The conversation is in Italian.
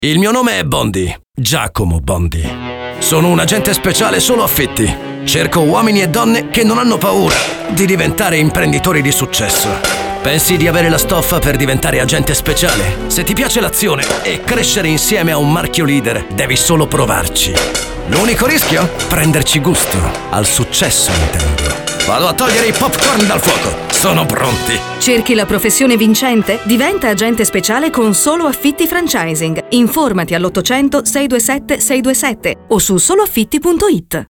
Il mio nome è Bondi, Giacomo Bondi. Sono un agente speciale solo affitti. Cerco uomini e donne che non hanno paura di diventare imprenditori di successo. Pensi di avere la stoffa per diventare agente speciale? Se ti piace l'azione e crescere insieme a un marchio leader, devi solo provarci. L'unico rischio? Prenderci gusto. Al successo, intendo. Vado a togliere i popcorn dal fuoco. Sono pronti. Cerchi la professione vincente? Diventa agente speciale con Solo Affitti Franchising. Informati all'800 627 627 o su soloaffitti.it.